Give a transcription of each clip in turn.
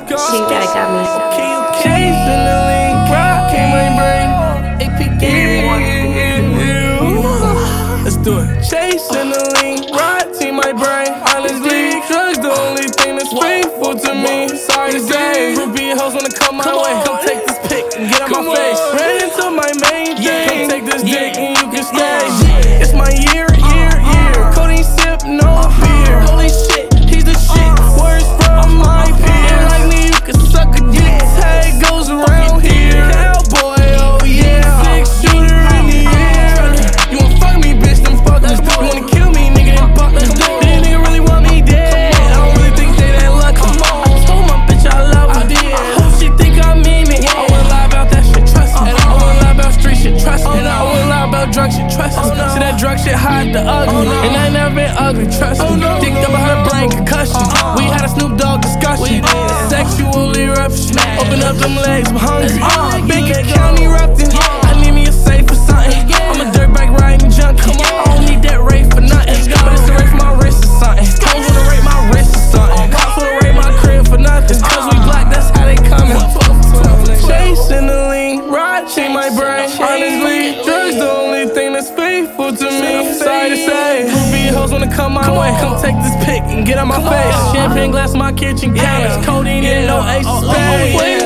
go. Think that got me. Keys in the link, rock in my brain. APK. Let's do it. Chase in the link, rock in my brain. Honestly, drugs the only thing that's faithful to me. Sorry to say, groupie hoes wanna come my way. Come take this pic and get on my face. Ran into my main thing. Come take this dick and you can stay. It's my year. Codeine sip, no beer. Holy shit, he's the shit. Words from my peer. Like me, you can suck a dick. Tag goes around here. Cowboy, oh yeah. Six shooter in the air. You wanna fuck me, bitch? Then fuck this. You wanna kill me, nigga? Then fuck this. Then nigga really want me dead. I don't really think they that lucky. I told my bitch I love her. I hope she think I mean it. I wouldn't lie about that shit, trust me. I wouldn't lie about street shit, trust me. And I wouldn't lie about drug shit, trust me. See that drug shit hide the ugly. And I ain't never been ugly, trust me. Dicked up her brain concussion. We had a Snoop Dogg discussion. Sexual eruption. Open up them legs, I'm hungry. Big account erupting. I need me a safe for something. I'm a dirtbag riding junkie. I don't need that rate for nothing. But it's the rate for my wrist or something. Hoes wanna rate my wrist or something. Cops wanna rate my crib for nothing. Cause we black, that's how they coming. Chasing the lean, watching my brain. Honestly, drugs the only thing that's faithful to me. Sorry to say, groupie hoes wanna come my way. Come take this pic and get on my face. Champagne glass, my kitchen counters. Codeine and no ace of spades. Wait,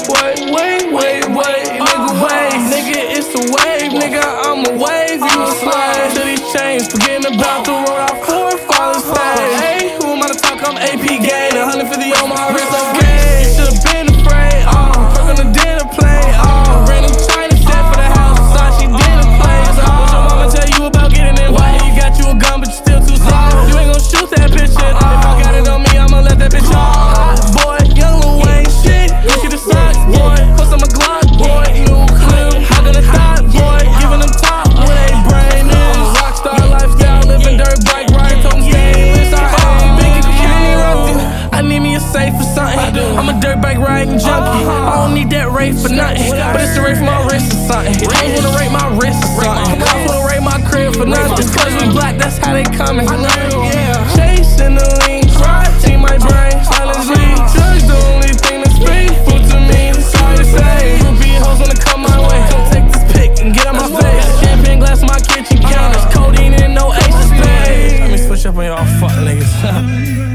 nigga, wait. Nigga, it's a wave, nigga, I'm a wave. You a slave to these chains. Forgetting about the road our forefathers paved. Hey, who am I to talk? I'm AP Gain. 150 on my wrist, okay. Should've been afraid, perk on the dinner plate, random China set for the house, Versace dinner plates, what your mama tell you about getting in way? You got you a gun, but you still too soft. You ain't gon' shoot that bitch shit. If I got it on me, I'ma let that bitch off. Boy, young Lil Wayne shit. You see the socks, boy. Plus I'm a Glock, boy. New clip, how gonna thought, boy. Giving them top when they brain is. Rockstar lifestyle, living dirt bike ride, told them stay in big account erupting. I need me a safe for something. I'm a dirt bike riding junkie. I don't need that rate for nothing. But it's the rate for my wrist or something. Hoes wanna rate my wrist or something. Cops wanna rate my crib for nothing. Cause we black, that's how they coming. Chasing the lean, rotting my brain. Honestly, drugs the only thing that's faithful to me. Sorry to say, groupie hoes wanna come my way. Come take this pic and get on my face. Champagne glass, my kitchen counters. Codeine and no ace of spades. Let me switch up on y'all fuck niggas.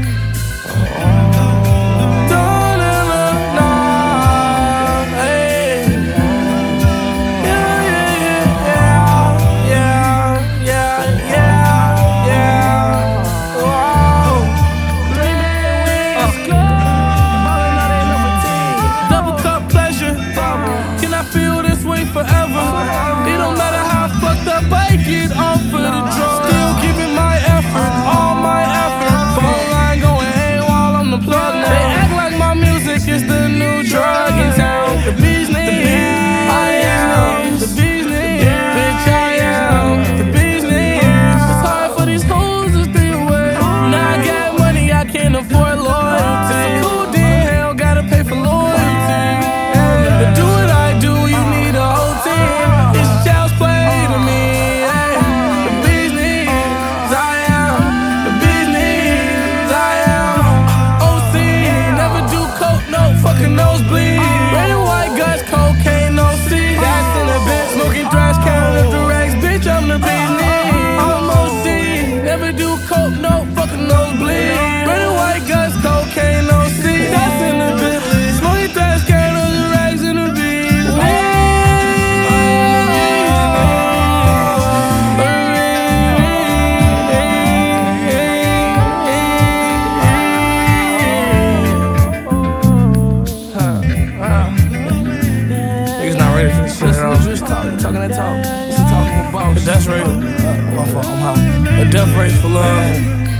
Forever. It don't matter how fucked up I get off of the drugs. Still giving my effort, all my effort. Phone line going AWOL, I'm the plug now. They act like my music is the new drug in town. The business, I am. The business, bitch, I am. The business. It's hard for these hoes to stay away. Now I got money, I can't afford loyalty. It's a cool deal, hell, gotta pay for loyalty. To do what I do, you need a whole team. It's child's play to me. The business, I am. The business, I am. OC, never do coke, no fucking nosebleed. Red and white guts, cocaine, no C. Gas in the bitch, smoking thrash, counting up the racks. Bitch, I'm the business. I'm OC, never do coke, no fucking nosebleed. Red and white guts, cocaine, no C. Gas in the bitch, smoking thrash, counting up the racks in the business. Niggas not ready for this shit at all. Just talking that talk. It's a talking about. The death rate. My fault, I'm high. The death rate for love.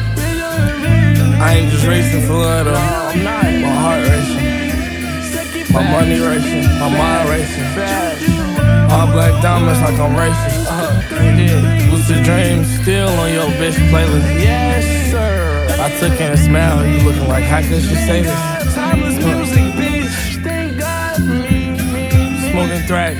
I ain't just racing for love though. I'm not. My heart racing. My money racing. My mind racing. All black diamonds like I'm racist. Lucid dreams still on your bitch playlist. Yes, sir. I took in a smile. You looking like, how could you say this? Timeless music, bitch. Thank God for me. Smoking thrash.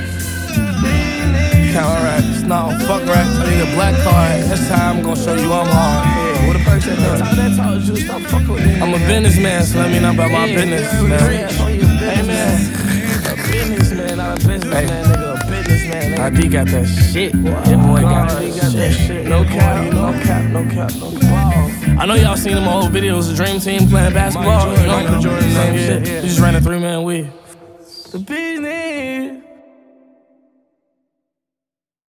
Count racks. No, fuck racks. I need a black card. This time I'm gonna show you I'm hard. What a person said that talk, you stop fucking with me. I'm a businessman, so let me know about my business, man. Hey, man. A businessman, not a businessman, nigga. A businessman, nigga. ID got that shit. That boy got that shit. No cap, no cap, no cap, no cap. I know y'all seen them old videos of Dream Team playing basketball. You know, Jordan, same shit. You just ran a 3-man weave. The business.